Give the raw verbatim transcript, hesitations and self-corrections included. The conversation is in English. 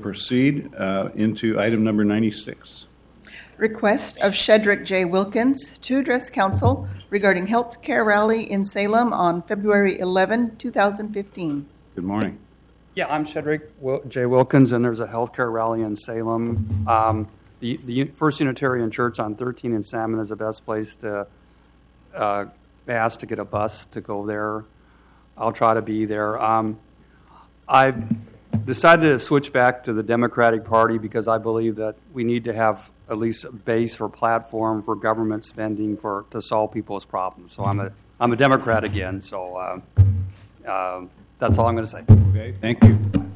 proceed uh, into item number ninety-six. Request of Shedrick J. Wilkins to address council regarding health care rally in Salem on February eleventh, twenty fifteen. Good morning. Yeah, I'm Shedrick Wil- J. Wilkins, and there's a healthcare rally in Salem. Um, the, the First Unitarian Church on thirteen and Salmon is the best place to uh, ask to get a bus to go there. I'll try to be there. Um, I've decided to switch back to the Democratic Party because I believe that we need to have at least a base or platform for government spending for to solve people's problems. So I'm a I'm a Democrat again. So uh, uh, that's all I'm going to say. Okay, thank you.